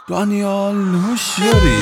دانیال هوشیاری.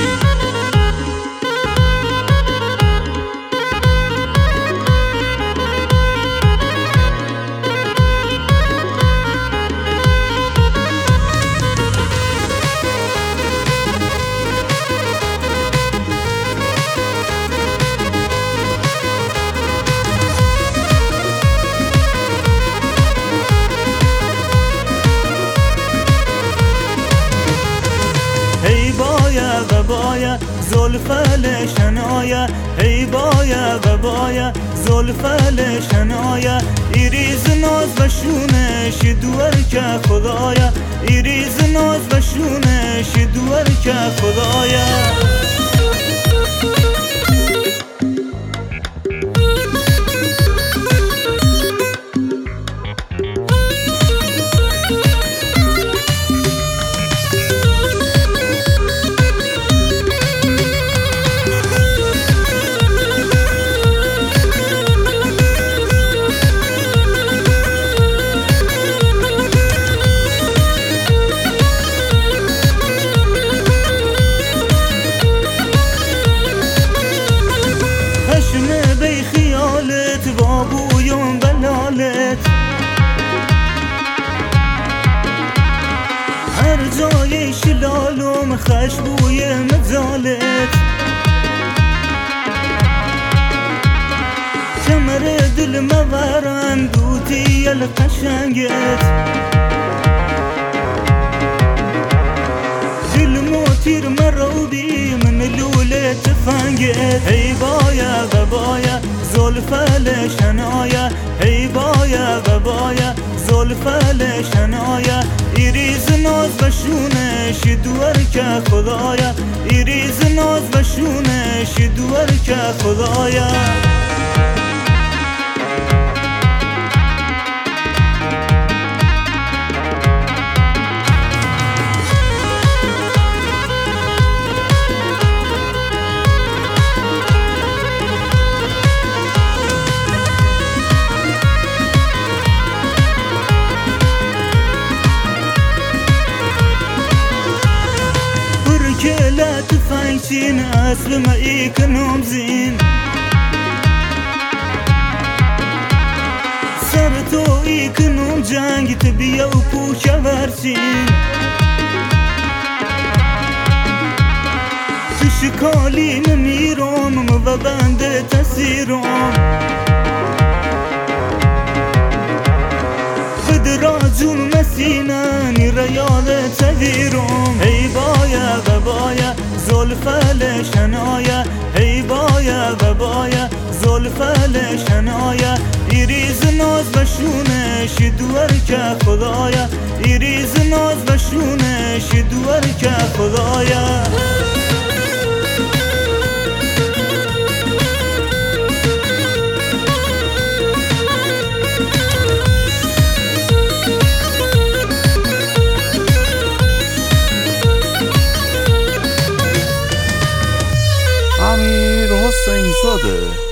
زلف لشنایا هی بایا و بایا زلف لشنایا ایریز ناز و شونش دور که خدایا ایریز ناز و شونش دور که خدایا بی خیالت و بویم بلالت هر جای شلالم خشبوی مزالت کمر دل مورن دوتی القشنگت دل موتیر مروبی من لوله تفنگت هی بایا و بایا زلف لشنایا هی بایا و بایا زلف لشنایا ایریز ناز و شونش دور که خدایا ایریز ناز و شونش دور که خدایا لا تفايتين أسلم إيكنهم زين سرتو إيكنهم جانج تبيا وكوشا فارسين تشكالي مميروم مبابند تسيروم بدراجون مسيناني ريال تذيروم هي بايا وبايا زلف لشنایا هی بایا و بایا زلف لشنایا ایریز ناز و شونش دور که خدایا ایریز ناز و شونش دور که خدایا امیر حسین زاده.